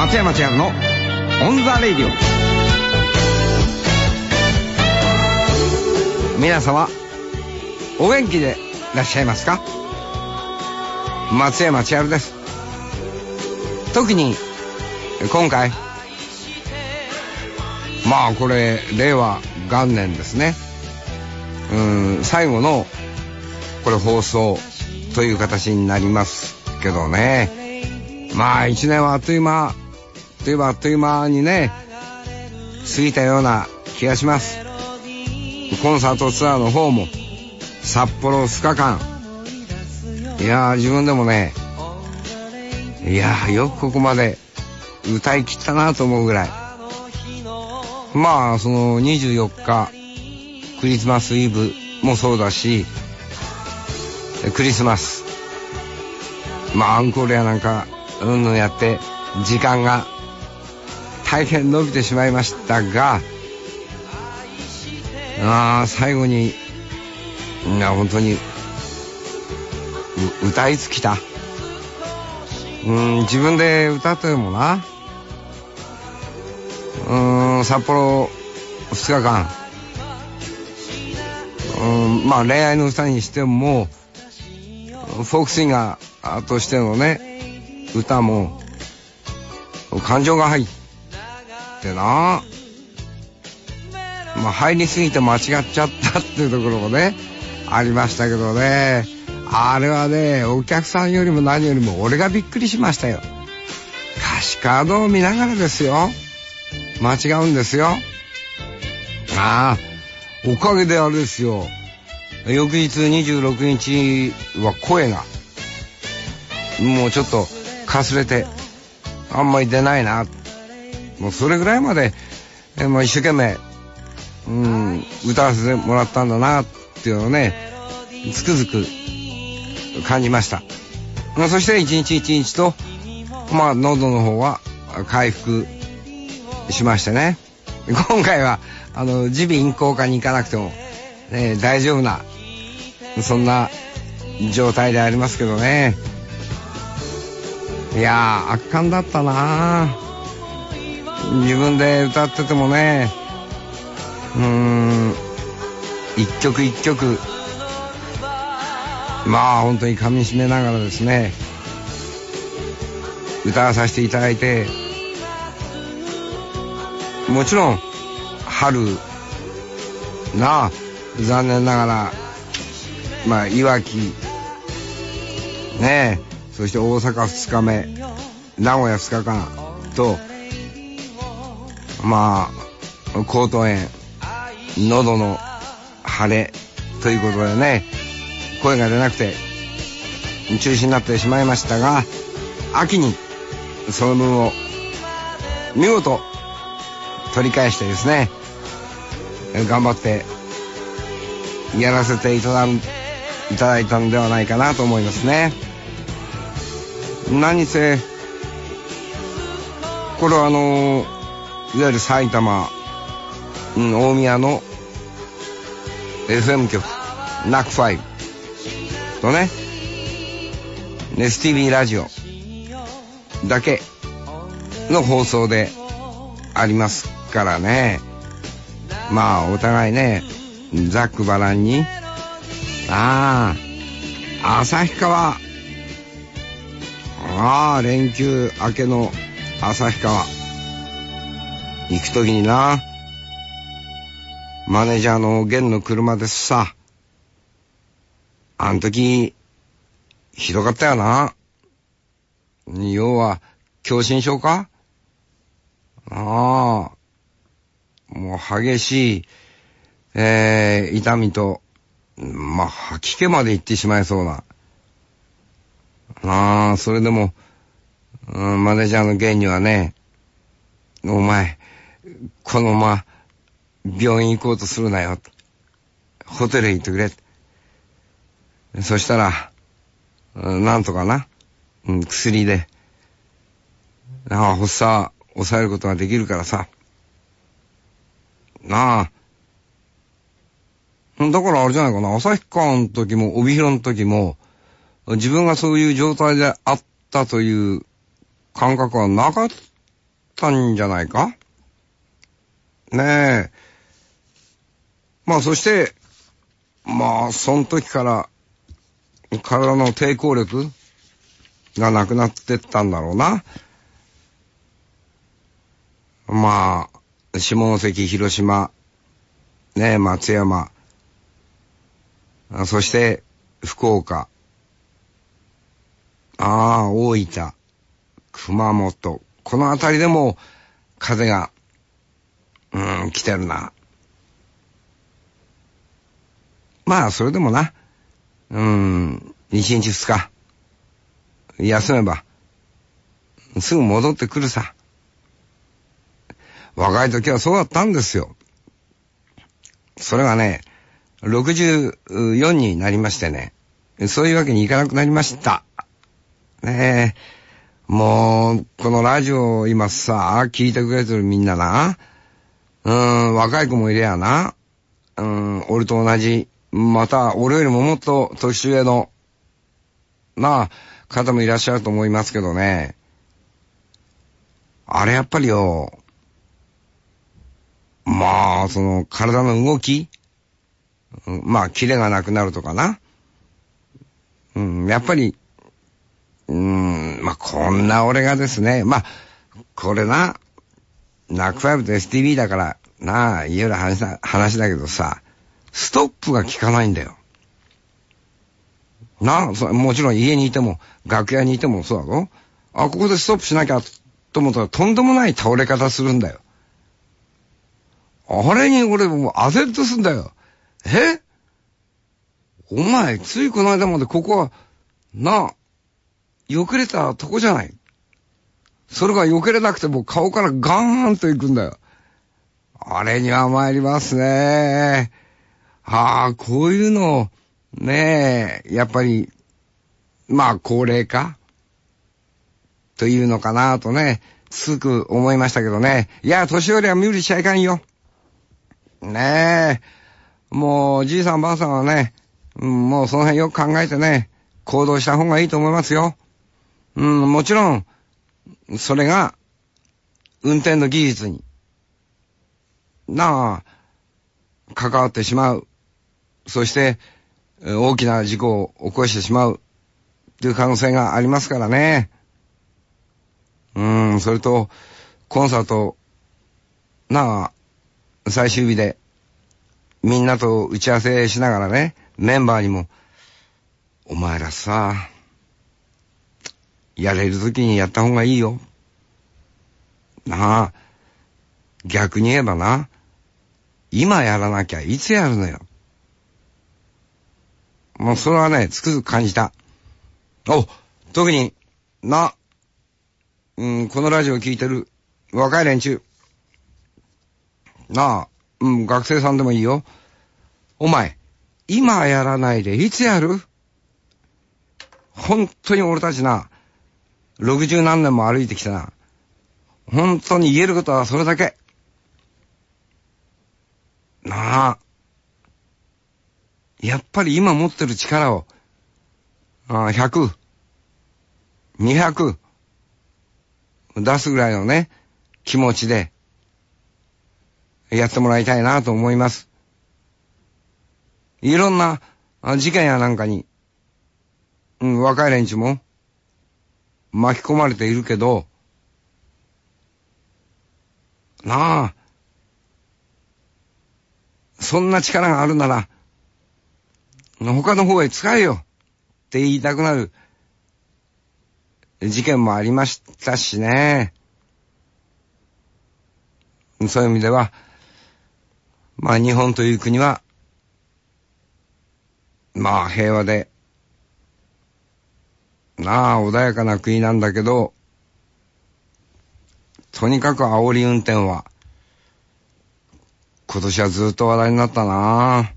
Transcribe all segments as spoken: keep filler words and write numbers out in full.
松山千春のオンザレイディオ。皆様お元気でいらっしゃいますか？松山千春です。特に今回、まあこれ令和元年ですね。うーん最後のこれ放送という形になりますけどね。まあ一年はあっという間といえばあっという間にね過ぎたような気がします。コンサートツアーの方も札幌ふつかかん、いやー自分でもね、いやーよくここまで歌い切ったなと思うぐらい。まあそのにじゅうよっかクリスマスイブもそうだし、クリスマスまあアンコールやなんかうんぬんやって時間が大変伸びてしまいましたが、あ最後にいや本当に歌い尽きた。うん自分で歌ってもな、うん札幌ふつかかん、うんまあ恋愛の歌にしてもフォークシンガーとしてのね歌も感情が入ってな、まあ入りすぎて間違っちゃったっていうところもねありましたけどね、あれはねお客さんよりも何よりも俺がびっくりしましたよ。歌詞カードを見ながらですよ、間違うんですよ。ああおかげであれですよ、翌日にじゅうろくにちは声がもうちょっとかすれてあんまり出ないな、もうそれぐらいまでえもう一生懸命うん歌わせてもらったんだなっていうのをねつくづく感じました。そして一日一日とまあ喉の方は回復しましてね、今回はあの耳鼻咽喉科に行かなくても、ね、大丈夫なそんな状態でありますけどね。いやー圧巻だったな。自分で歌っててもね、うーん一曲一曲まあ本当に噛み締めながらですね歌わさせていただいて、もちろん春なあ残念ながらまあいわきねえ、そして大阪ふつかめ、名古屋ふつかかんとまあ口頭炎、喉の腫れということでね声が出なくて中止になってしまいましたが、秋にその分を見事取り返してですね頑張ってやらせていただいただいたのではないかなと思いますね。何せこれはあのいわゆる埼玉、うん、大宮の エフエム 局ナックファイブとね エスティービー ラジオだけの放送でありますからね。まあお互いねざっくばらんに、ああ旭川、ああ連休明けの旭川行くときにな、マネージャーの源の車ですさ、あん時ひどかったよな。要は狭心症か、ああもう激しい、えー、痛みとまあ吐き気まで行ってしまいそうな、ああそれでも、うん、マネージャーの源にはね、お前このまま病院行こうとするなよ、ホテルへ行ってくれ、そしたら、うん、なんとかな、うん、薬でああ発作抑えることができるからさなあ。だからあれじゃないかな、旭川の時も帯広の時も自分がそういう状態であったという感覚はなかっったんじゃないかねえ。まあそして、まあその時から体の抵抗力がなくなってったんだろうな。まあ、下関、広島、ねえ、松山、そして福岡、ああ、大分、熊本、この辺りでも風が、うん、来てるな。まあ、それでもな、うん、一日二日、休めば、すぐ戻ってくるさ。若い時はそうだったんですよ。それがね、ろくじゅうよんになりましてね、そういうわけにいかなくなりました。ねえ、もう、このラジオを今さ、聞いてくれてるみんなな、うん、若い子もいれやな、うん、俺と同じ、また、俺よりももっと年上の、なあ、方もいらっしゃると思いますけどね。あれやっぱりよ、まあ、その、体の動き、うん、まあ、キレがなくなるとかな。うん、やっぱり、うーん、まあ、こんな俺がですね、まあ、これな、ナックファイブと エスティービー だから、なあ、言える話だ、話だけどさ、ストップが効かないんだよ。なあ、そもちろん家にいても、楽屋にいてもそうだろ。あ、ここでストップしなきゃ、と思ったらとんでもない倒れ方するんだよ。あれに俺もう焦るとすんだよ。え？お前、ついこの間までここは、なあ、避けれたとこじゃない。それが避けれなくても顔からガーンと行くんだよ。あれには参りますね。ああ、こういうのを、ねえ、やっぱり、まあ、高齢化というのかなとね、つく思いましたけどね。いや、年寄りは無理しちゃいかんよ。ねえ、もう、じいさんばあさんはね、うん、もうその辺よく考えてね、行動した方がいいと思いますよ。うん、もちろん、それが、運転の技術に、なあ、関わってしまう。そして、大きな事故を起こしてしまう。っていう可能性がありますからね。うん、それと、コンサート、なあ、最終日で、みんなと打ち合わせしながらね、メンバーにも、お前らさ、やれるときにやった方がいいよ。なあ、逆に言えばな、今やらなきゃいつやるのよ。もうそれはね、つくづく感じた。お、特に、な、うん、このラジオを聞いてる若い連中。なあ、うん、学生さんでもいいよ。お前、今やらないでいつやる？本当に俺たちな、六十何年も歩いてきたな。本当に言えることはそれだけ。なあ。やっぱり今持ってる力を、あ、ひゃく、にひゃく出すぐらいのね、気持ちでやってもらいたいなと思います。いろんな事件やなんかに、うん、若い連中も巻き込まれているけど、なあ、そんな力があるなら、他の方へ使えよって言いたくなる事件もありましたしね。そういう意味では、まあ日本という国は、まあ平和で、なあ穏やかな国なんだけど、とにかく煽り運転は、今年はずっと話題になったな。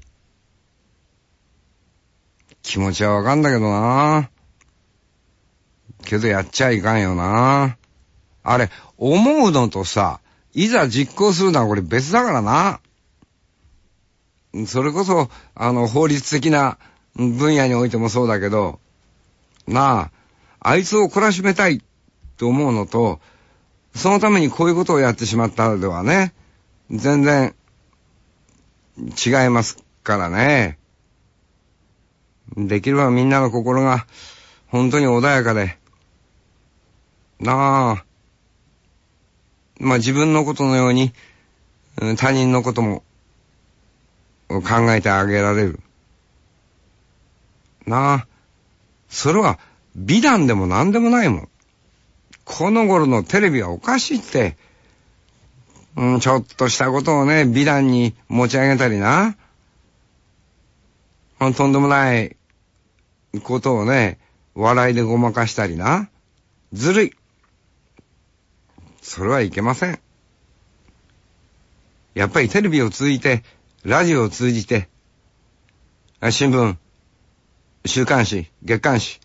気持ちはわかんだけどな。けどやっちゃいかんよな。あれ、思うのとさ、いざ実行するのはこれ別だからな。それこそ、あの、法律的な分野においてもそうだけど、なあ、あいつを懲らしめたいと思うのと、 そのためにこういうことをやってしまったではね、全然違いますからね。できればみんなの心が本当に穏やかで、なあ、まあ自分のことのように他人のことも考えてあげられる。なあ、それは美談でも何でもないもん。この頃のテレビはおかしいって、うん、ちょっとしたことをね、美談に持ち上げたりな、とんでもないことをね、笑いでごまかしたりな、ずるい。それはいけません。やっぱりテレビを通じて、ラジオを通じて、新聞、週刊誌、月刊誌、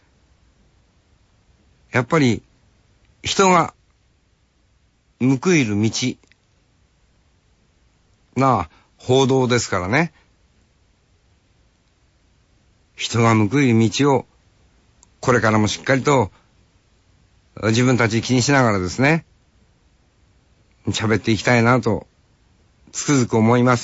やっぱり人が報いる道な報道ですからね。人が報いる道をこれからもしっかりと自分たち気にしながらですね、喋っていきたいなとつくづく思います。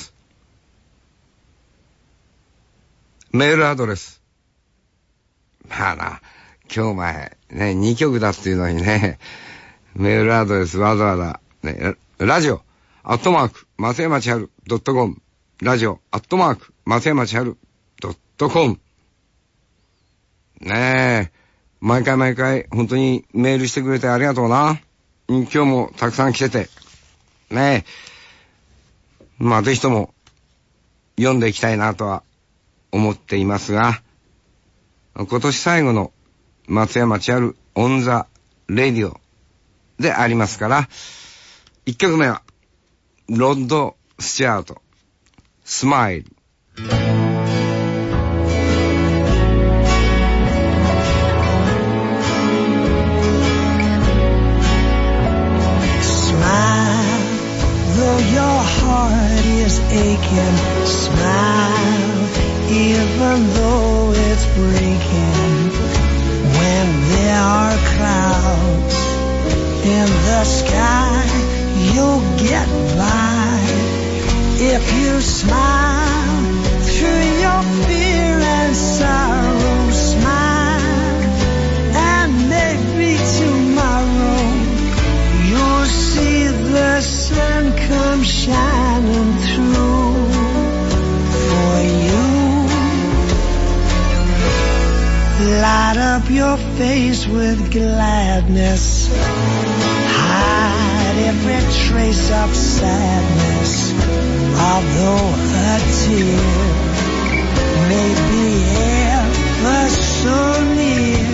メールアドレス。まあな、今日前ね、にきょくだっていうのにね、メールアドレスわざわざ、ね、ラジオ、アットマーク、松山千春、ドットコム、ラジオ、アットマーク、松山千春、ドットコム。ねえ、毎回毎回、本当にメールしてくれてありがとうな。今日もたくさん来てて、ねえ、まあぜひとも、読んでいきたいなとは思っていますが、今年最後の松山千春オンザレディオでありますから、一曲目はロッド・スチュアート、スマイル。 Though your heart is aching, smile even though it's breaking. When there are clouds in the sky, you'll get by if you smile through your fear and sorrow. Smile, and maybe tomorrow you'll see the sun come shining through for you. Light up your face with gladness, hide every trace of sadness. Although a tear may be ever so near,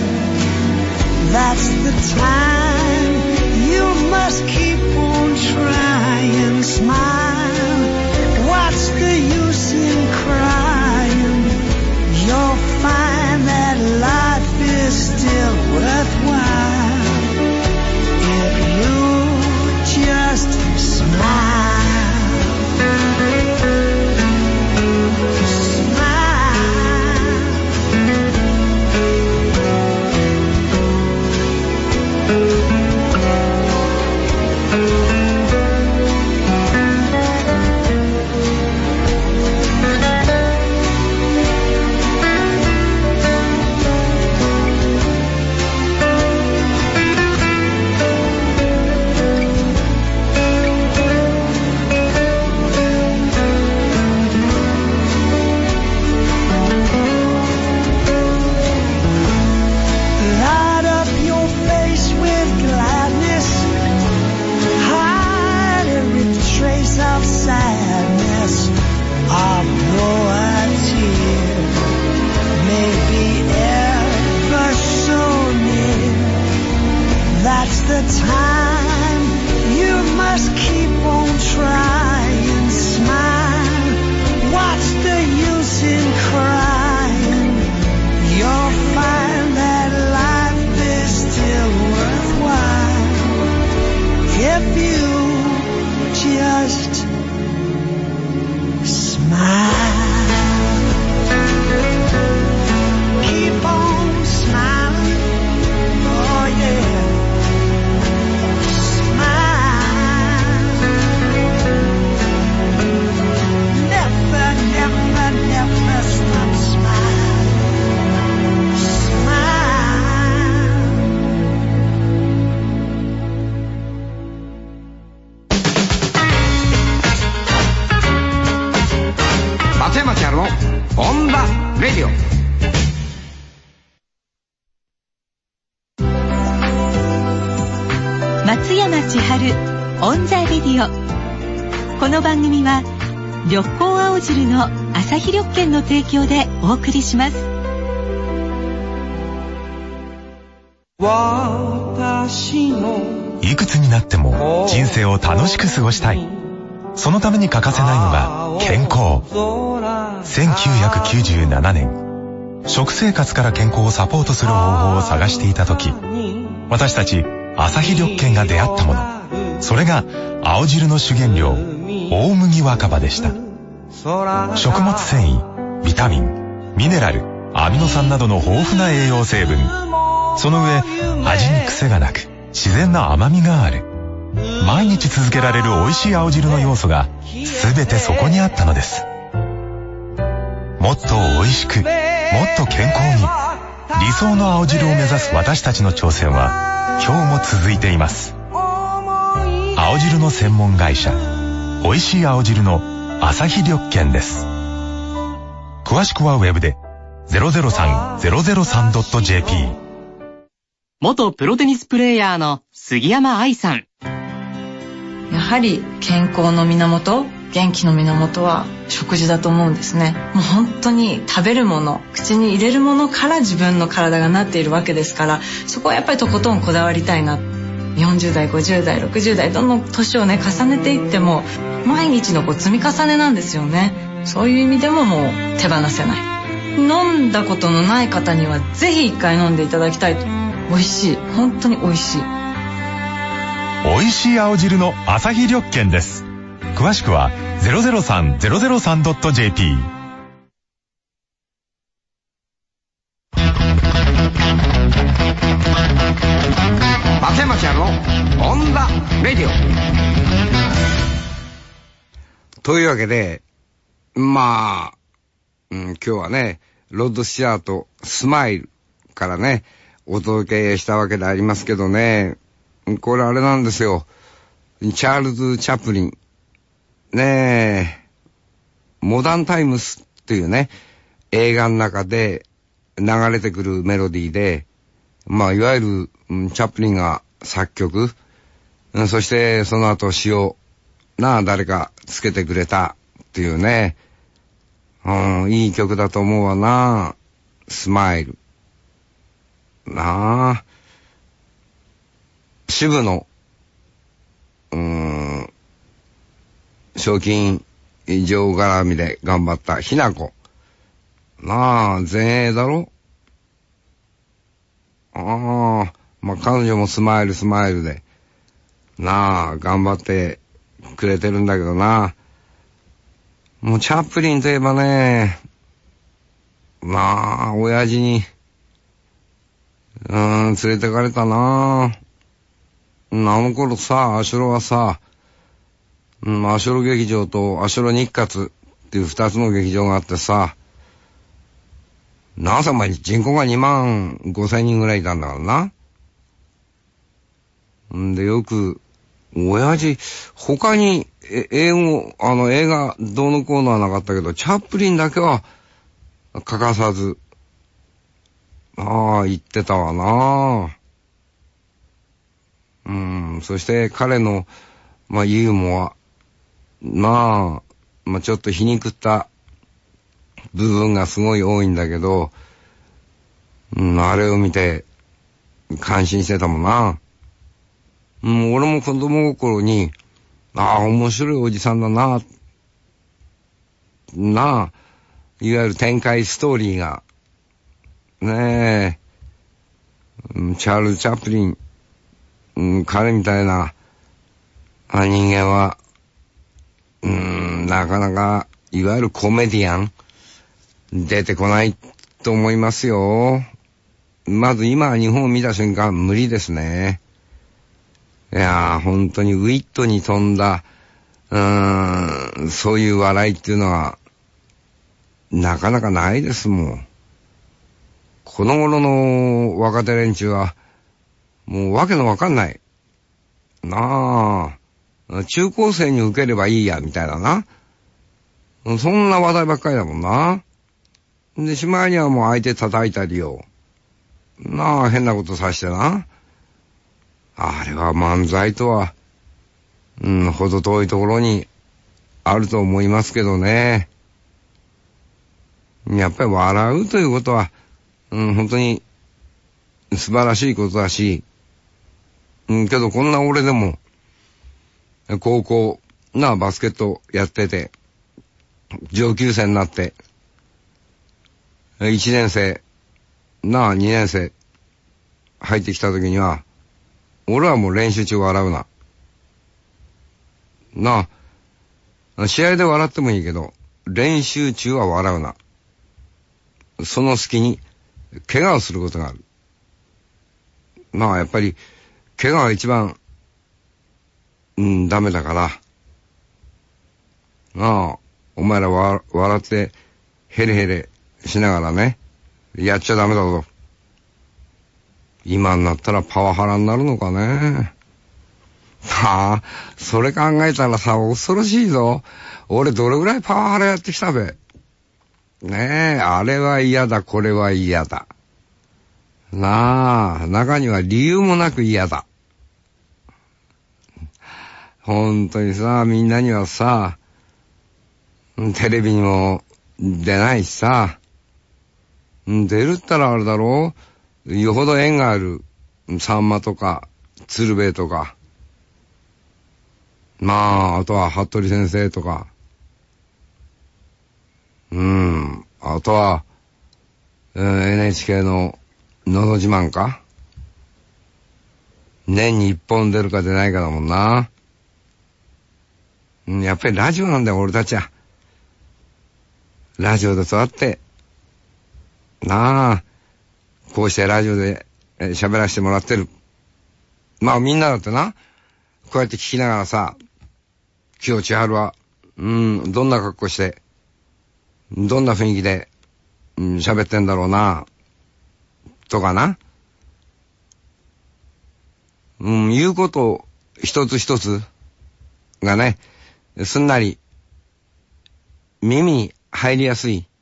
that's the time you must keep on trying. Smile, what's the use in crying? You'll find that life is still worthwhile if you just smile. Smile. ルのオンダレディオ。 松山千春オンザレディオ。この番組は緑光青汁の朝日緑券の提供でお送りします。 いくつになっても人生を楽しく過ごしたい。そのために欠かせないのが健康。せんきゅうひゃくきゅうじゅうななねん、食生活から健康をサポートする方法を探していた時、私たち朝日緑券が出会ったもの、それが青汁の主原料大麦若葉でした。食物繊維、ビタミン、ミネラル、アミノ酸などの豊富な栄養成分、その上味に癖がなく自然な甘みがある。毎日続けられる美味しい青汁の要素が全てそこにあったのです。もっと美味しく、もっと健康に、理想の青汁を目指す私たちの挑戦は今日も続いています。青汁の専門会社、美味しい青汁の朝日緑券です。詳しくはウェブで ゼロゼロさん ゼロゼロさん ドット ジェーピー。 元プロテニスプレーヤーの杉山愛さん。 やはり健康の源、元気の源は食事だと思うんですね。もう本当に食べるもの、口に入れるものから自分の体がなっているわけですから、そこはやっぱりとことんこだわりたいな。よんじゅう代、ごじゅう代、ろくじゅう代、どんどん年をね重ねていっても毎日のこう積み重ねなんですよね。そういう意味でももう手放せない。飲んだことのない方にはぜひ一回飲んでいただきたいと。美味しい、本当に美味しい。 美味しい青汁の朝日緑券です。詳しくは ゼロゼロさん ゼロゼロさん ドット ジェーピー。 松山千春のオンダレディオ。というわけで、まあ、うん、今日はねロッド・スチュアートスマイルからねお届けしたわけでありますけどね、これあれなんですよ。チャールズ・チャップリン。ねえ、モダンタイムスっていうね、映画の中で流れてくるメロディーで、まあ、いわゆる、うん、チャップリンが作曲、うん、そしてその後詩を、なあ、誰かつけてくれたっていうね、うん、いい曲だと思うわな。スマイル。なあ。支部の、うーん、賞金上絡みで頑張ったひなこ。なあ、前衛だろ。ああ、まあ、彼女もスマイルスマイルで、なあ、頑張ってくれてるんだけどな。もうチャップリンといえばね、まあ、親父に、うーん、連れてかれたな。あの頃さ、アシュロはさ、うん、アシュロ劇場とアシュロ日活っていう二つの劇場があってさ、何歳前に人口がにまんごせんにんぐらいいたんだからな。んでよく、親父、他に英語、あの映画どうのこうのはなかったけど、チャップリンだけは欠かさず、ああ、言ってたわな。うん、そして彼の、まあ、ユーモア、まあ、まあ、ちょっと皮肉った部分がすごい多いんだけど、うん、あれを見て感心してたもんな。うん、俺も子供心に、ああ、面白いおじさんだな、なあ、いわゆる展開ストーリーが、ねえ、うん、チャールズ・チャップリン、うん、彼みたいな人間は、うん、なかなか、いわゆるコメディアン、出てこないと思いますよ。まず今日本を見た瞬間、無理ですね。いやー、本当にウィットに富んだ、うーん、そういう笑いっていうのは、なかなかないですもん。この頃の若手連中は、もうわけのわかんない。なあ、中高生に受ければいいや、みたいなな。 そんな話題ばっかりだもんな。で、しまいにはもう相手叩いたりよ。なあ、変なことさしてな。あれは漫才とは、うん、ほど遠いところにあると思いますけどね。やっぱり笑うということは、うん、本当に素晴らしいことだし、うん、けどこんな俺でも、高校、なあ、バスケットやってて、上級生になって、いちねん生、なあ、にねん生、入ってきた時には、俺はもう練習中笑うな。なあ、試合で笑ってもいいけど、練習中は笑うな。その隙に、怪我をすることがある。まあ、やっぱり、怪我が一番、うん、ダメだから。なあ、お前らわ笑って、ヘレヘレしながらね、やっちゃダメだぞ。今になったらパワハラになるのかね。はあ、それ考えたらさ、恐ろしいぞ。俺どれぐらいパワハラやってきたべ。ねえ、あれは嫌だ、これは嫌だ。なあ、中には理由もなく嫌だ。本当にさ、みんなにはさ、テレビにも出ないしさ、出るったらあれだろう、よほど縁がある、さんまとか、鶴瓶とか、まあ、あとは服部先生とか、うん、あとは、えー、エヌエイチケー ののど自慢か、年に一本出るか出ないかだもんな。うん、やっぱりラジオなんだよ、俺たちは。ラジオで育って、なあ、こうしてラジオで喋らせてもらってる。まあみんなだってな、こうやって聞きながらさ、今日千春は、うん、どんな格好して、どんな雰囲気で、うん、喋ってんだろうな、とかな。うん、言うこと一つ一つがね、すんなり、耳に入りやすい。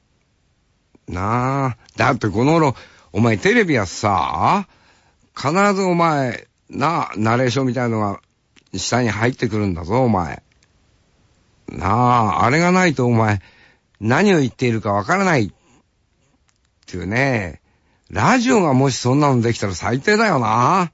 なあ。だってこの頃、お前テレビはさ、必ずお前、なあ、ナレーションみたいのが下に入ってくるんだぞ、お前。なあ、あれがないとお前、何を言っているかわからない。っていうね。ラジオがもしそんなのできたら最低だよな。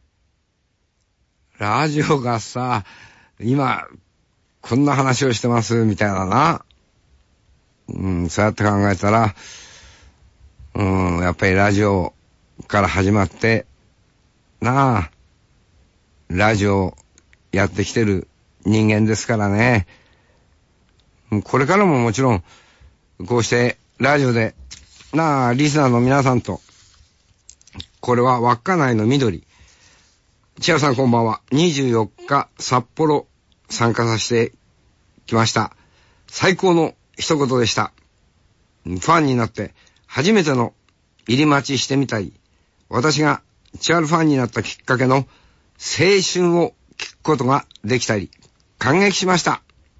ラジオがさ、今、こんな話をしてます、みたいなな。うん、そうやって考えたら、うん、やっぱりラジオから始まって、なあ、ラジオやってきてる人間ですからね。これからももちろん、こうしてラジオで、なあ、リスナーの皆さんと、これは稚内の緑。千代さんこんばんは。にじゅうよっか札幌参加させてきました。最高の一言でした。ファンになって初めての入り待ちしてみたい。私が千春ファンになったきっかけの青春を聞くことができたり、感激しました。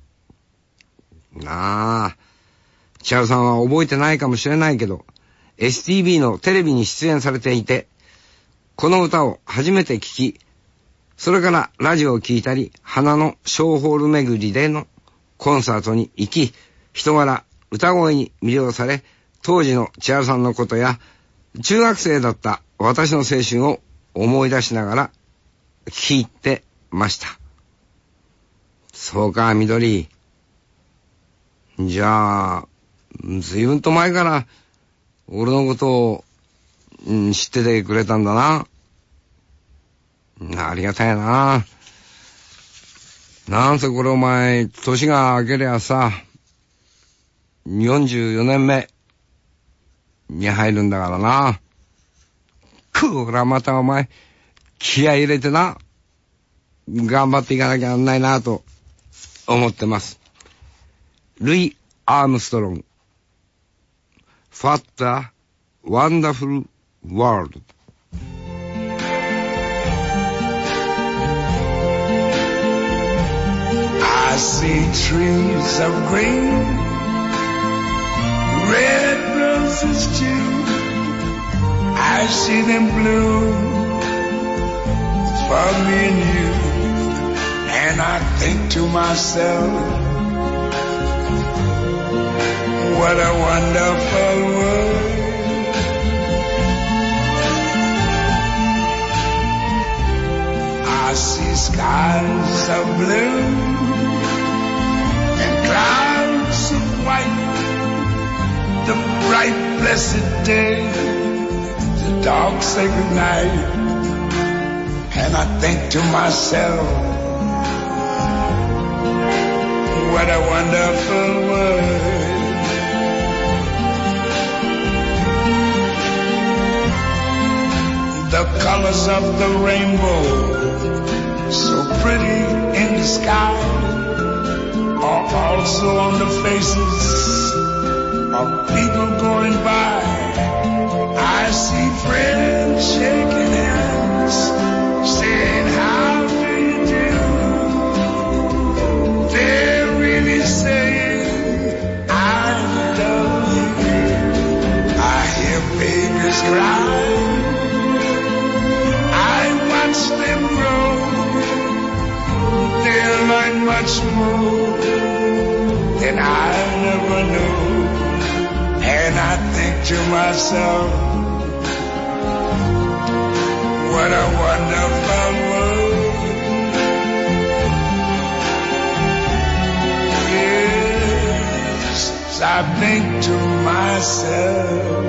なあ、千春さんは覚えてないかもしれないけど、エスティービー のテレビに出演されていて、この歌を初めて聞き、それからラジオを聞いたり、花のショーホール巡りでのコンサートに行き、人柄、歌声に魅了され、当時の千春さんのことや、中学生だった私の青春を思い出しながら聞いてました。そうか、緑。じゃあ、ずいぶんと前から俺のことを、うん、知っててくれたんだな。ありがたいな。なんせこれお前、年が明けりゃさ、よんじゅうよねんめに入るんだからな。こらまたお前、気合い入れてな、頑張っていかなきゃなんないなと思ってます。ルイ・アームストロング。What a Wonderful World。 I see trees of green, red roses too. I see them bloom for me and you. And I think to myself, what a wonderful world. I see skies of blue and clouds of white, the bright blessed day, the dark sacred night. And I think to myself, what a wonderful world. The colors of the rainbow, so pretty in the sky, are also on the faces of people going by. I see friends shaking hands, saying, how do you do? They're really saying, I love you. I hear babies cry, I watch them grow. They'll learn much more than I never knew. And I think to myself, what a wonderful world. Yes, I think to myself,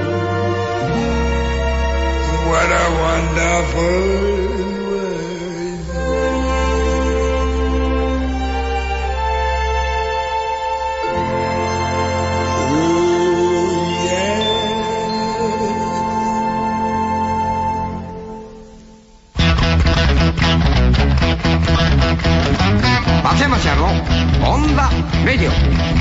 what a wonderful world. 松山千春のオンザレディ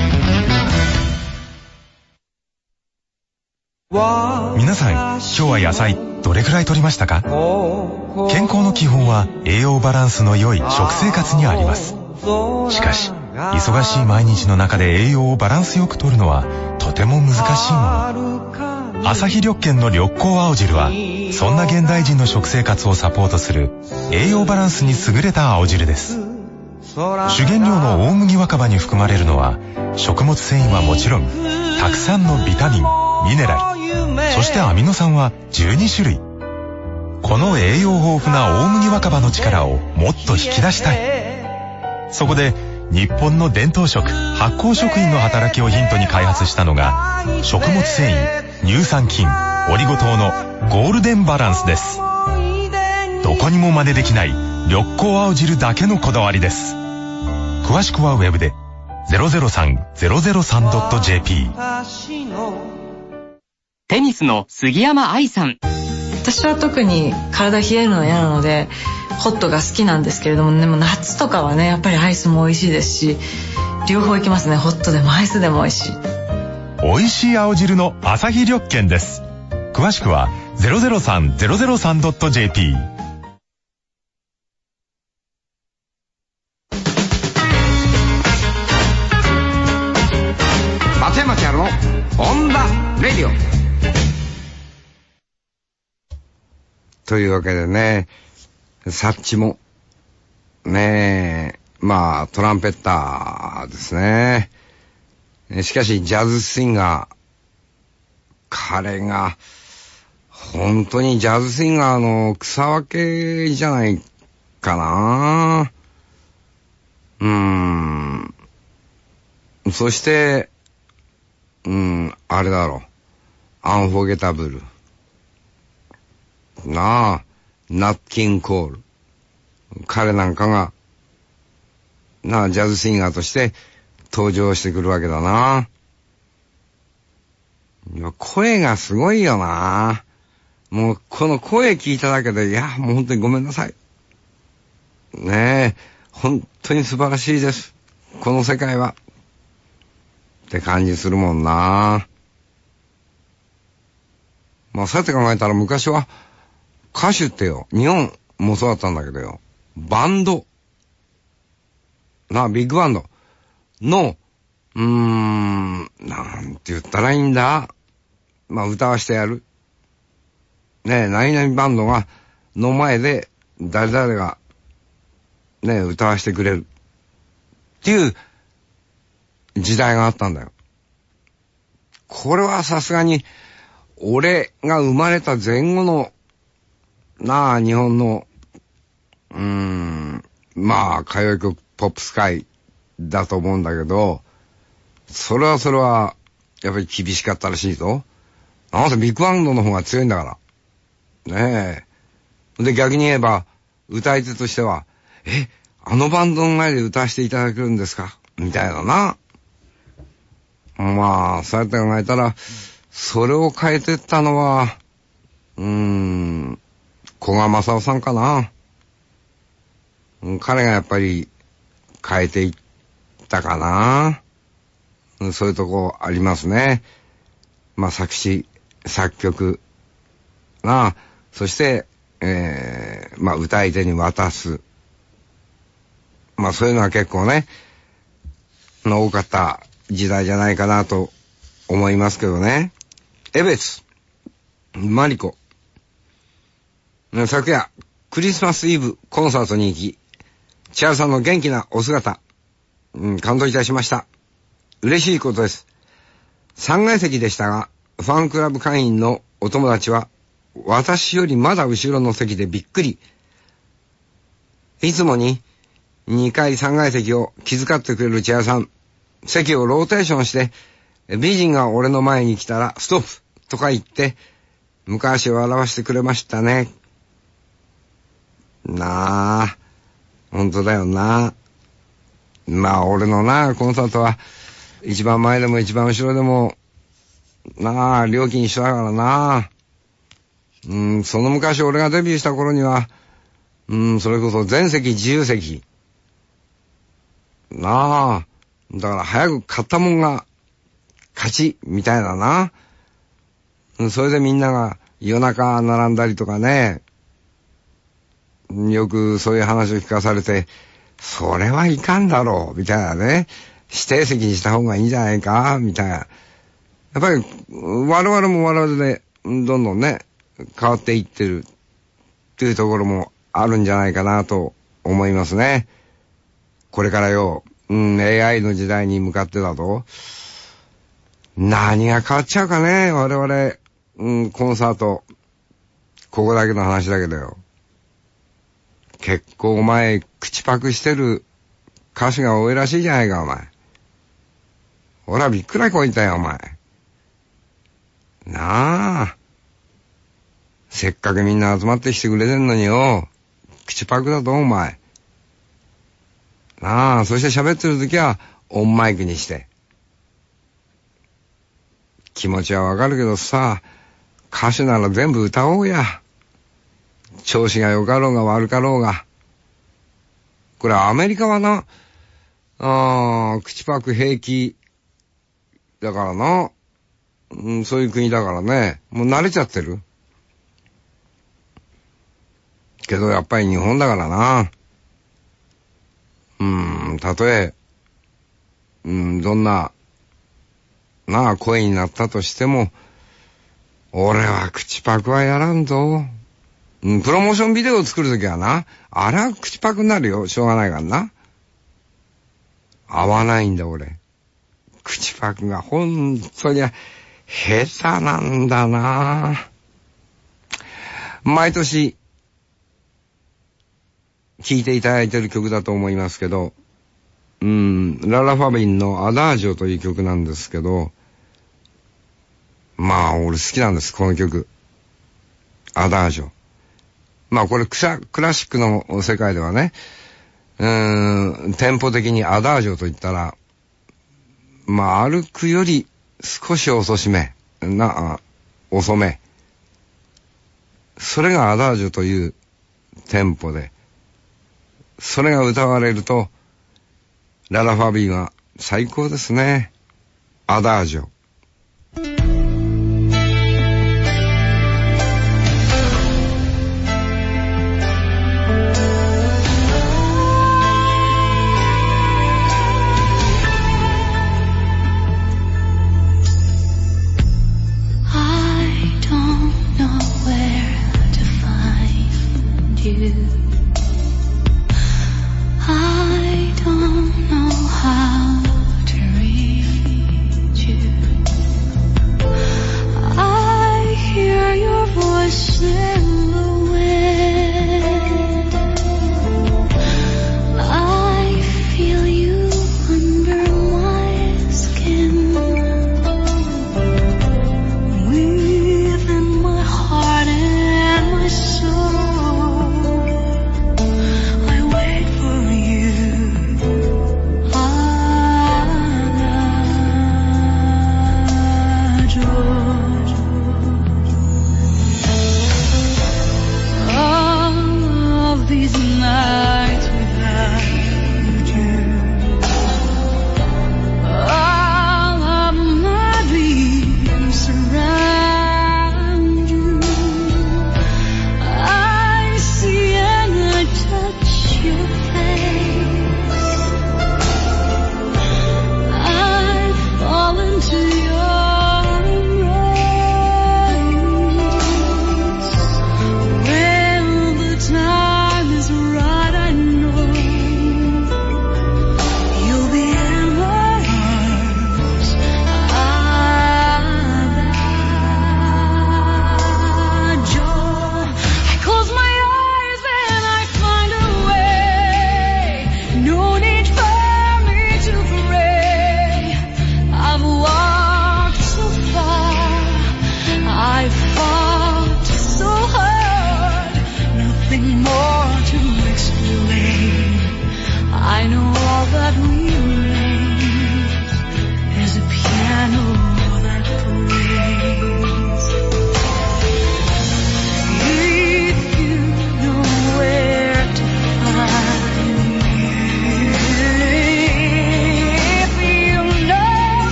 オ。 皆さん、今日は野菜どれくらい摂りましたか？健康の基本は栄養バランスの良い食生活にあります。しかし、忙しい毎日の中で栄養をバランスよく摂るのはとても難しいもの。アサヒ緑健の緑光青汁は、そんな現代人の食生活をサポートする栄養バランスに優れた青汁です。主原料の大麦若葉に含まれるのは、食物繊維はもちろん、たくさんのビタミン、ミネラル、そしてアミノ酸はじゅうにしゅるい。この栄養豊富な大麦若葉の力をもっと引き出したい。そこで、日本の伝統食、発酵食品の働きをヒントに開発したのが、食物繊維、乳酸菌、オリゴ糖のゴールデンバランスです。どこにも真似できない緑光青汁だけのこだわりです。詳しくはウェブで ゼロゼロさん ゼロゼロさん ドット ジェーピー。 テニスの杉山愛さん。 私は特に体冷えるの嫌なのでホットが好きなんですけれども、でも夏とかはね、やっぱりアイスも美味しいですし、両方いきますね。ホットでもアイスでも美味しい。 美味しい青汁のアサヒ緑健です。詳しくは ゼロゼロさん ゼロゼロさん ドット ジェーピー。 松山千春のオンザレディオというわけでね、サッチもねえ、まあトランペッターですね。しかしジャズシンガー、彼が本当にジャズシンガーの草分けじゃないかな。うーん。そしてうん、あれだろう。アンフォゲタブル。なあ、ナッキンコール。彼なんかが、なあ、ジャズシンガーとして登場してくるわけだな。いや、声がすごいよな。もう、この声聞いただけで、いや、もう本当にごめんなさい。ねえ、本当に素晴らしいです。この世界は。って感じするもんな。まあ、そうやって考えたら昔は歌手ってよ、日本もそうだったんだけどよ、バンドな、ビッグバンドの、うーん、なんて言ったらいいんだ。まあ、歌わしてやる。ねえ、何々バンドが、の前で、誰々が、ねえ、歌わしてくれる。っていう、時代があったんだよ。これはさすがに、俺が生まれた前後の、なあ、日本の、うーん、まあ、歌謡曲、ポップス界だと思うんだけど、それはそれは、やっぱり厳しかったらしいぞ。あなたビッグバンドの方が強いんだから。ねえ。で、逆に言えば、歌い手としては、え、あのバンドの前で歌わせていただけるんですかみたいなな。まあ、そうやって考えたら、それを変えてったのは、うーん、古賀正夫さんかな。彼がやっぱり変えていったかな。そういうとこありますね。まあ作詞、作曲、なあ、そして、えー、まあ歌い手に渡す。まあそういうのは結構ね、多かった時代じゃないかなと思いますけどね。エベツ、マリコ。昨夜、クリスマスイブコンサートに行き、千春さんの元気なお姿、うん、感動いたしました。嬉しいことです。さんがい席でしたが、ファンクラブ会員のお友達は、私よりまだ後ろの席でびっくり。いつもににかいさんがい席を気遣ってくれる千春さん。席をローテーションして、美人が俺の前に来たらストップとか言って、昔を表してくれましたね。なあ、本当だよな。まあ俺のな、コンサートは、一番前でも一番後ろでも、なあ、料金一緒だからな。うん、その昔俺がデビューした頃には、うん、それこそ全席自由席。なあ、だから早く買ったもんが勝ち、みたいなな。それでみんなが夜中並んだりとかね。よくそういう話を聞かされて、それはいかんだろう、みたいなね。指定席にした方がいいんじゃないか、みたいな。やっぱり、我々も我々で、どんどんね、変わっていってる、っていうところもあるんじゃないかなと思いますね。これからよ、うん、エーアイ の時代に向かってだと、何が変わっちゃうかね、我々、うん、コンサート、ここだけの話だけどよ。結構お前、口パクしてる歌詞が多いらしいじゃないか、お前。ほら、びっくらこいたよ、お前。なあ。せっかくみんな集まってきてくれてんのによ。口パクだと、お前。なあ、そして喋ってるときは、オンマイクにして。気持ちはわかるけどさ、歌手なら全部歌おうや。調子が良かろうが悪かろうが。これアメリカはな、あー、口パク平気だからな、うん、そういう国だからね、もう慣れちゃってる。けどやっぱり日本だからな、うん、たとえ、うん、どんな、なあ、声になったとしても、俺は口パクはやらんぞ。うん、プロモーションビデオを作るときはな、あれは口パクになるよ。しょうがないからな。合わないんだ、俺。口パクがほんとに下手なんだな。毎年、聴いていただいてる曲だと思いますけど、うん、ララファビンのアダージョという曲なんですけど、まあ、俺好きなんです、この曲。アダージョ。まあこれクラ、クラシックの世界ではね、うーん、テンポ的にアダージョと言ったら、まあ歩くより少し遅しめ、な、遅め。それがアダージョというテンポで、それが歌われると、ララファビーは最高ですね。アダージョ。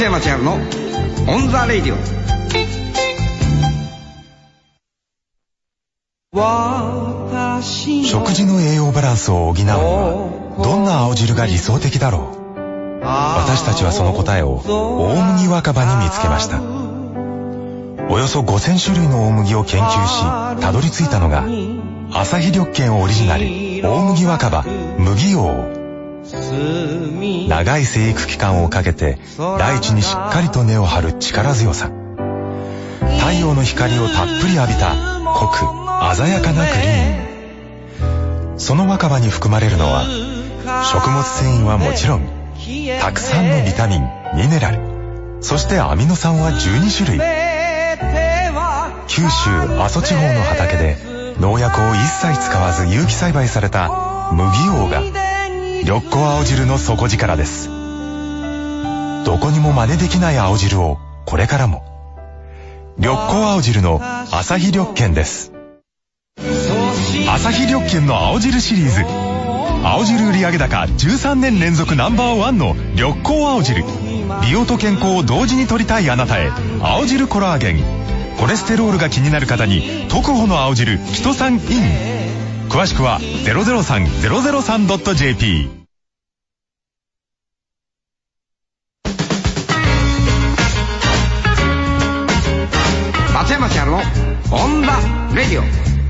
松山千春のオンザレイディオ。 食事の栄養バランスを補うにはどんな青汁が理想的だろう。私たちはその答えを大麦若葉に見つけました。およそごせん種類の大麦を研究したどり着いたのが朝日緑健オリジナル大麦若葉麦王。長い生育期間をかけて大地にしっかりと根を張る力強さ、太陽の光をたっぷり浴びた濃く鮮やかなグリーン。その若葉に含まれるのは食物繊維はもちろんたくさんのビタミン、ミネラル、そしてアミノ酸はじゅうに種類。九州阿蘇地方の畑で農薬を一切使わず有機栽培された麦王が緑黄青汁の底力です。どこにも真似できない青汁をこれからも。緑黄青汁の朝日緑健です。朝日緑健の青汁シリーズ。青汁売上高じゅうさんねん連続ナンバーワンの緑黄青汁。美容と健康を同時に取りたいあなたへ、青汁コラーゲン。コレステロールが気になる方に特保の青汁キトサンイン。詳しくは ゼロゼロさんゼロゼロさんドットジェーピー。 松山千春のオンザレディオ。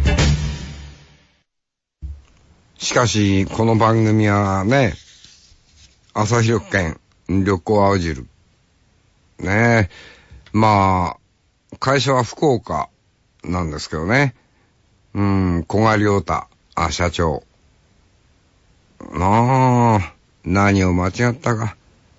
しかしこの番組はね、朝日緑健緑黄青汁ねえ、まあ会社は福岡なんですけどね。うん、古賀亮太、あ、社長。なあ、何を間違ったか。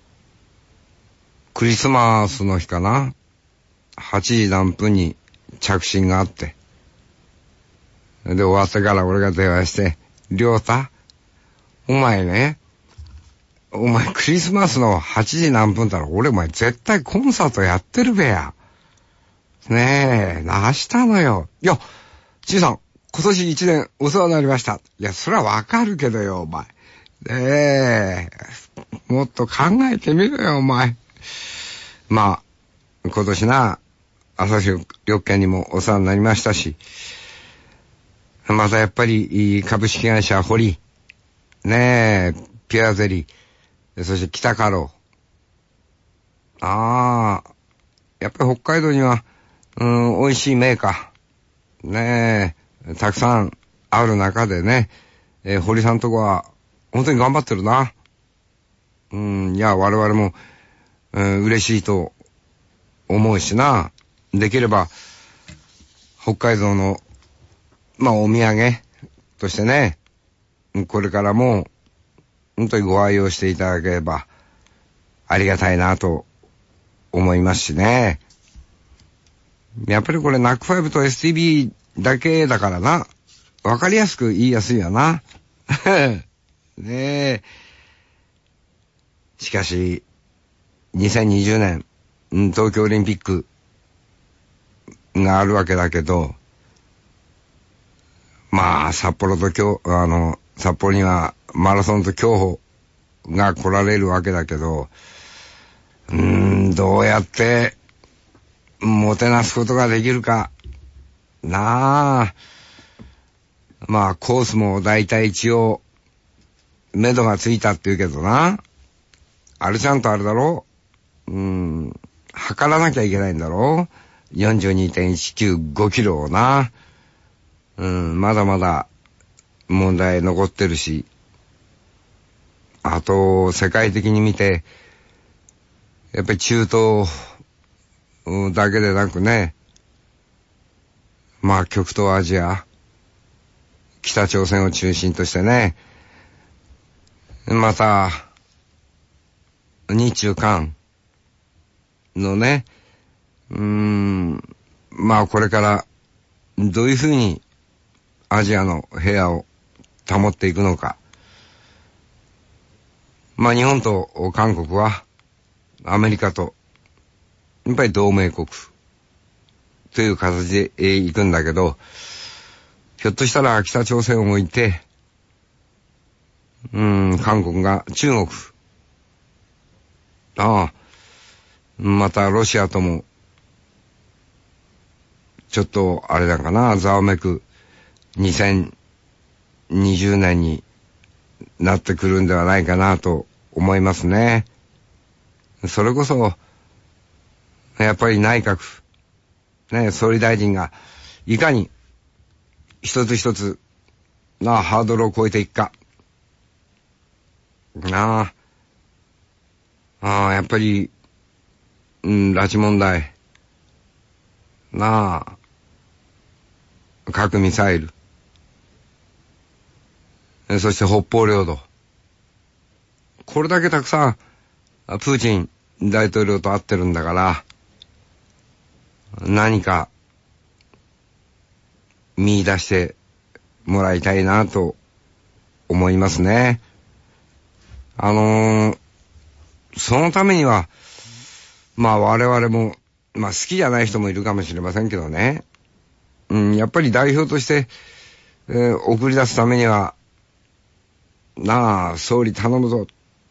クリスマスの日かな。はちじ何分に着信があって。で、終わってから俺が電話して、亮太、お前ね、お前クリスマスのはちじ何分だろ、俺お前絶対コンサートやってるべや。ねえ、なしたのよ。いや、ちいさん、今年一年お世話になりました。いや、それはわかるけどよ、お前。ねえ、もっと考えてみろよ、お前。まあ、今年な、朝日緑健にもお世話になりましたし、またやっぱり株式会社堀、ねえ、ピュアゼリー、そして北カロー。ああ、やっぱり北海道には、うん、美味しいメーカー、ねえ、たくさんある中でね、えー、堀さんとこは、本当に頑張ってるな。うん、いや、我々も、うん、嬉しいと思うしな。できれば、北海道の、まあ、お土産としてね、これからも、本当にご愛用していただければ、ありがたいなと思いますしね。やっぱりこれナックファイブと エスティービー だけだからな。わかりやすく言いやすいよな。ねえ。しかし、にせんにじゅうねん、東京オリンピックがあるわけだけど、まあ、札幌と今日、あの、札幌にはマラソンと競歩が来られるわけだけど、うーん、どうやって、もてなすことができるかなあ。まあコースもだいたい一応目処がついたって言うけどな、あれちゃんとあれだろう、うーん、測らなきゃいけないんだろう、 よんじゅうにてんいちきゅうご キロをな。うん、まだまだ問題残ってるし、あと世界的に見てやっぱり中東だけでなくね、まあ極東アジア、北朝鮮を中心としてね、また日中韓のね、うーん、まあこれからどういうふうにアジアの平和を保っていくのか。まあ日本と韓国はアメリカとやっぱり同盟国という形で行くんだけど、ひょっとしたら北朝鮮を置いて、うーん、韓国が中国。ああ、 またロシアともちょっとあれだかな、ざわめくにせんにじゅうねんになってくるんではないかなと思いますね。それこそやっぱり内閣ね、総理大臣がいかに一つ一つなハードルを超えていくかなあ、ああやっぱりうん拉致問題なあ、核ミサイル、そして北方領土、これだけたくさんプーチン大統領と会ってるんだから、何か見出してもらいたいなと思いますね。あのー、そのためにはまあ我々もまあ好きじゃない人もいるかもしれませんけどね、うん、やっぱり代表として、えー、送り出すためにはなあ総理頼むぞ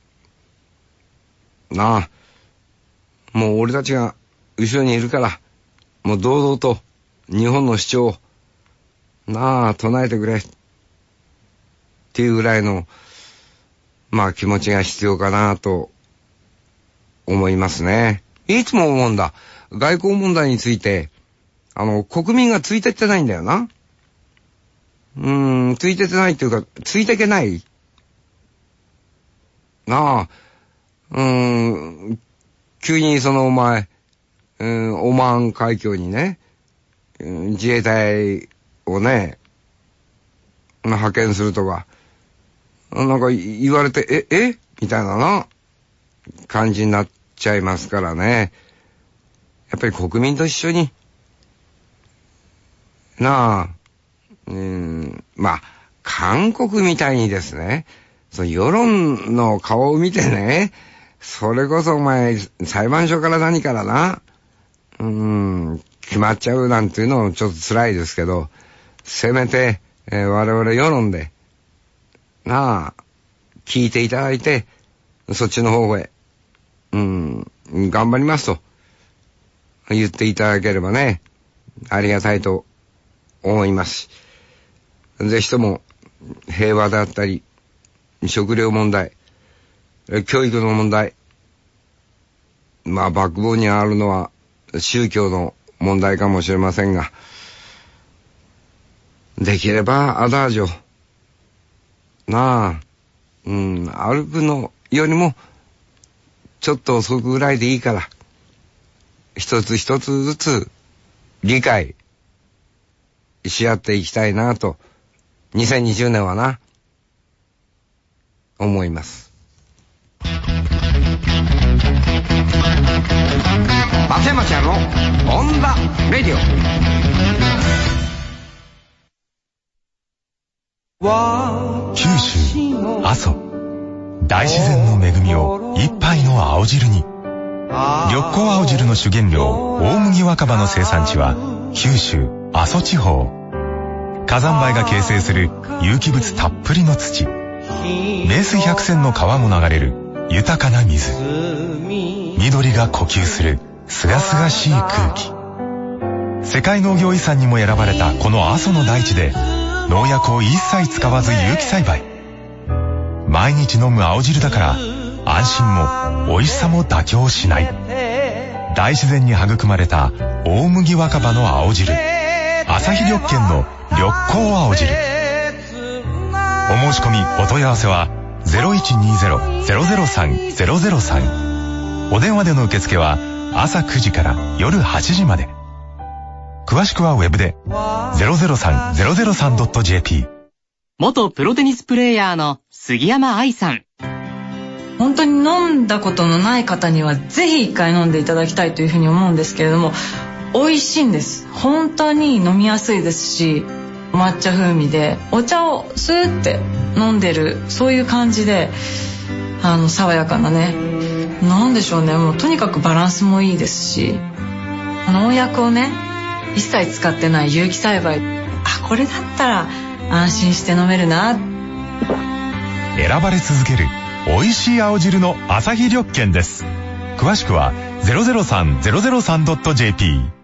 なあ、もう俺たちが後ろにいるからもう堂々と日本の主張をなあ唱えてくれっていうぐらいのまあ気持ちが必要かなと思いますね。いつも思うんだ、外交問題についてあの国民がついてってないんだよな。うーんついてってないっていうかついてけないなあ。うーん急にそのお前、うん、オマーン海峡にね、うん、自衛隊をね派遣するとかなんか言われてええみたいなな感じになっちゃいますからね。やっぱり国民と一緒になあ、うん、まあ韓国みたいにですね、その世論の顔を見てね、それこそお前裁判所から何からな、うーん決まっちゃうなんていうのもちょっと辛いですけど、せめて、えー、我々世論でなあ聞いていただいてそっちの方へうん頑張りますと言っていただければねありがたいと思います。ぜひとも平和であったり食料問題、教育の問題、まあバックボーンにあるのは宗教の問題かもしれませんが、できればアダージョなあ、うん歩くのよりもちょっと遅くぐらいでいいから一つ一つずつ理解し合っていきたいなとにせんにじゅうねんはな思います。松山ちゃんのオンダレディオ。 九州阿蘇大自然の恵みを一杯の青汁に。緑光青汁の主原料大麦若葉の生産地は九州阿蘇地方。火山灰が形成する有機物たっぷりの土、名水百選の川も流れる豊かな水、緑が呼吸するすがすがしい空気。世界農業遺産にも選ばれたこの阿蘇の大地で農薬を一切使わず有機栽培。毎日飲む青汁だから安心も美味しさも妥協しない。大自然に育まれた大麦若葉の青汁、朝日緑見の緑光青汁。お申し込みお問い合わせは ゼロいちにゼロ ゼロゼロさん ゼロゼロさん。 お電話での受付は朝くじから夜はちじまで。詳しくはウェブで ゼロゼロさん ゼロゼロさん ドット ジェーピー。 元プロテニスプレーヤーの杉山愛さん。 本当に飲んだことのない方にはぜひ一回飲んでいただきたいというふうに思うんですけれども、美味しいんです。本当に飲みやすいですし、抹茶風味でお茶をスーって飲んでる、そういう感じであの爽やかなね、なんでしょうね、もうとにかくバランスもいいですし、農薬をね一切使ってない有機栽培、あ、これだったら安心して飲めるな。 選ばれ続ける美味しい青汁の朝日緑見です。 詳しくは ゼロゼロさんゼロゼロさんドットジェーピー。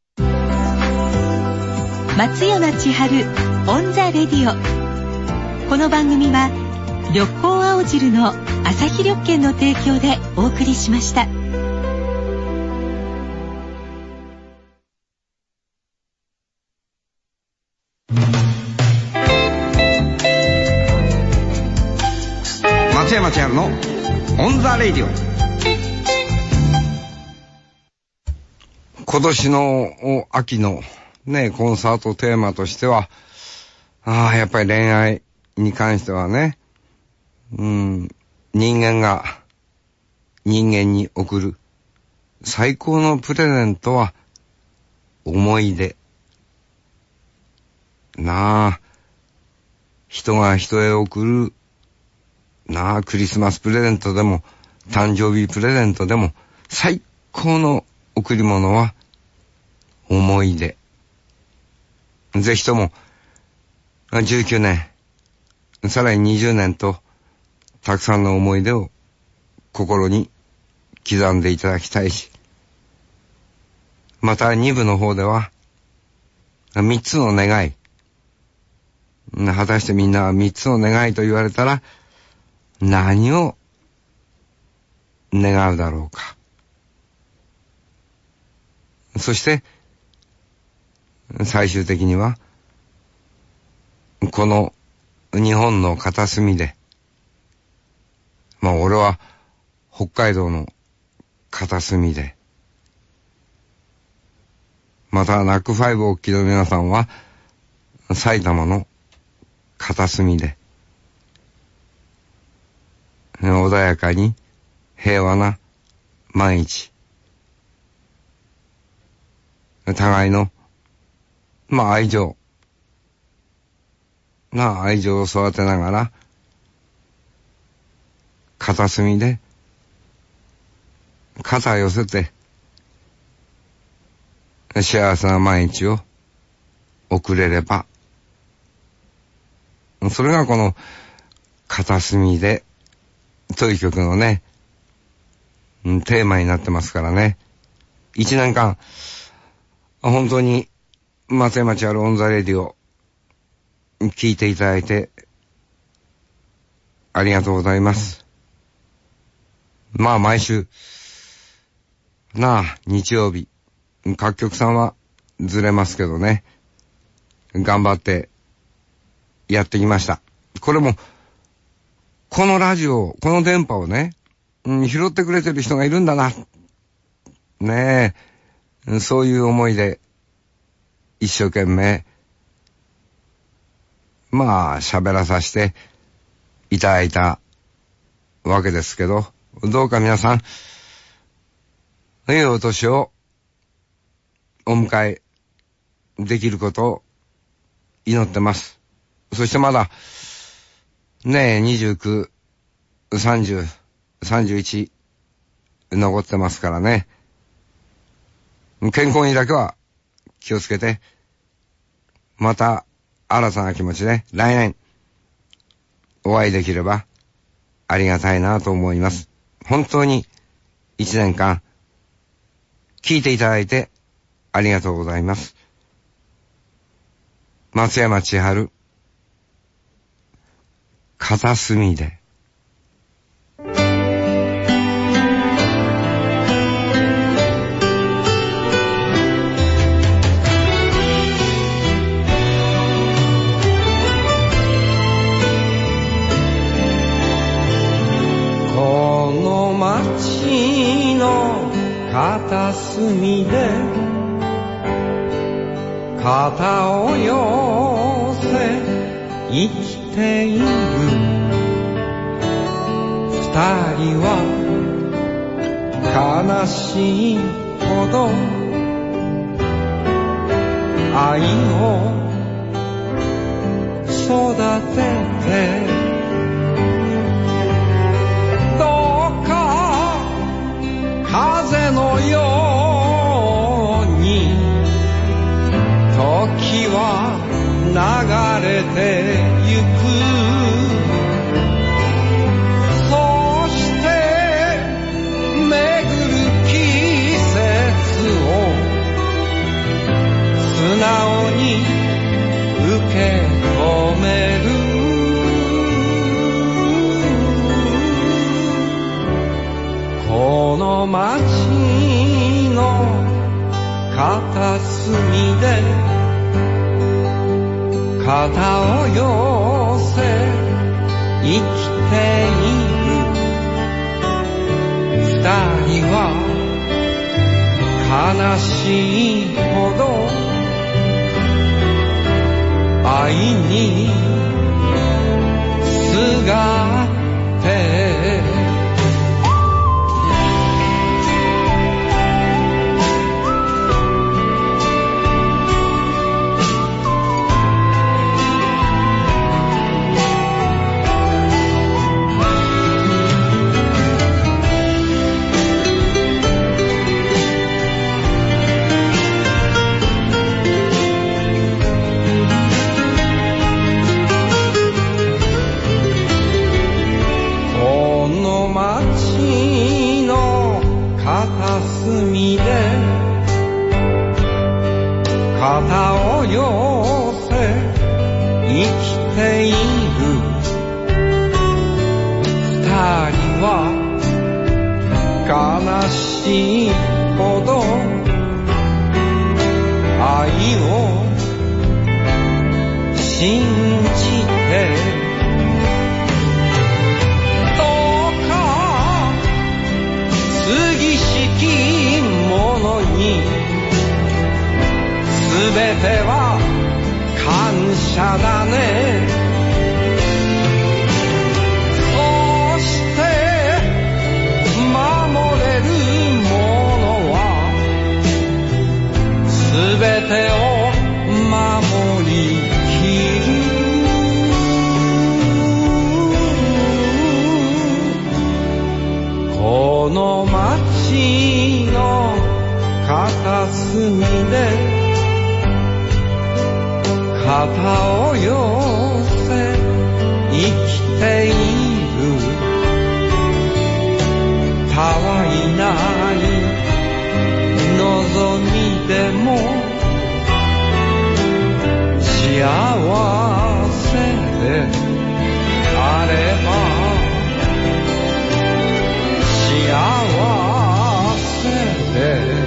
松山千春オンザレディオ。この番組は緑光青汁の朝日緑券の提供でお送りしました。 松山千春のオンザレディオ。今年の秋のね、コンサートテーマとしては、ああ、やっぱり恋愛に関してはね、うん、人間が人間に贈る最高のプレゼントは思い出。なあ、人が人へ贈るなあ、クリスマスプレゼントでも誕生日プレゼントでも最高の贈り物は思い出。ぜひともじゅうきゅうねん、さらににじゅうねんとたくさんの思い出を心に刻んでいただきたいし、またに部の方ではみっつの願い。果たしてみんなはみっつの願いと言われたら何を願うだろうか。そして最終的にはこの日本の片隅で、まあ俺は北海道の片隅で、またナックファイブお聞きの皆さんは埼玉の片隅で、穏やかに平和な毎日、互いのまあ愛情なあ愛情を育てながら片隅で肩寄せて幸せな毎日を送れれば、それがこの片隅でという曲のね、テーマになってますからね。一年間本当に松山千春オンザレディオ聞いていただいてありがとうございます。まあ毎週なあ日曜日各局さんはずれますけどね、頑張ってやってきました。これもこのラジオ、この電波をね、うん、拾ってくれてる人がいるんだなねえ、そういう思いで一生懸命まあ喋らさせていただいたわけですけど、どうか皆さん良いお年をお迎えできることを祈ってます。そしてまだねえにじゅうきゅう、さんじゅう、さんじゅういち残ってますからね、健康にだけは気をつけて、また新たな気持ちで来年お会いできればありがたいなと思います。本当に一年間聞いていただいてありがとうございます。松山千春片隅で。 この街の片隅で肩を寄せ生きている二人は悲しいほど愛を育てて、どうか風のように時は流れてゆく。そして巡の街の片隅で肩を寄せ生きている二人は悲しいほど愛にすがって肩を寄せ生きている二人は悲しいほど愛を信じてどうか過ぎしきものにすべては感謝だねそして守れるものはすべてを守りきるこの街の片隅で肩を寄せ生きているたわいない望みでも幸せであれば幸せで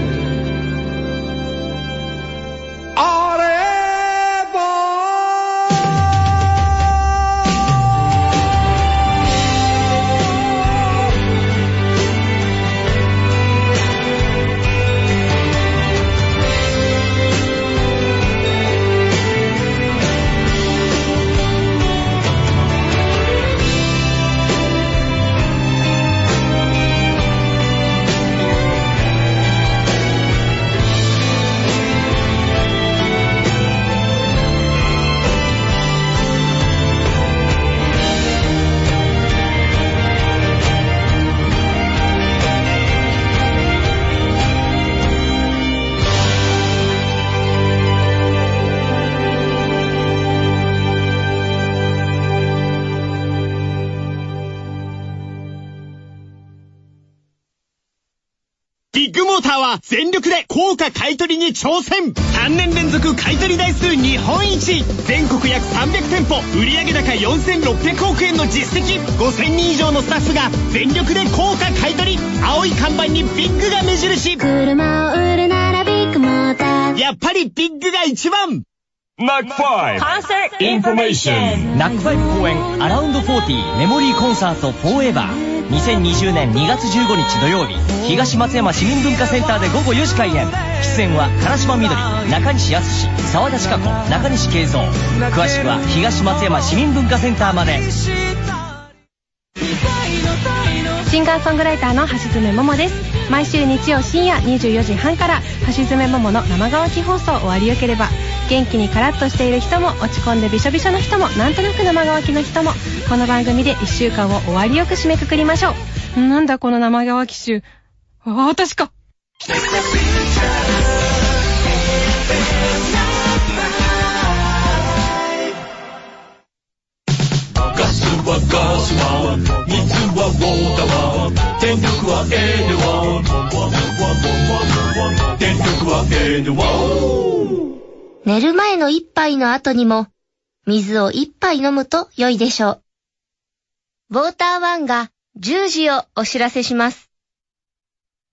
ビッグモーターは全力で高価買取に挑戦。さんねん連続買取台数日本一、全国約さんびゃく店舗、売上高よんせんろっぴゃくおくえんの実績、ごせんにん以上のスタッフが全力で高価買取。青い看板にビッグが目印。 車を売るならビッグモーター、 やっぱりビッグが一番。 ナックファイブ Concert Information。 ナックファイブ公演アラウンドフォーティーメモリーコンサートフォーエバー。にせんにじゅうねんにがつじゅうごにち土曜日、東松山市民文化センターでごごよじ開演。出演は唐島みどり、中西康、沢田千佳子、中西慶三。詳しくは東松山市民文化センターまで。 シンガーソングライターの橋爪桃です。毎週日曜深夜にじゅうよじはんから橋爪桃の生乾き放送終わりよければ、元気にカラッとしている人も落ち込んでびしょびしょの人もなんとなく生乾きの人も、この番組でいっしゅうかんを終わりよく締めくくりましょう。なんだこの生乾き臭、あ、私か。 ガスはガスは水はウォーターは電力はエネワン、電力はエネワン。 寝る前の一杯の後にも水を一杯飲むと良いでしょう。ウォーターワンがじゅうじをお知らせします。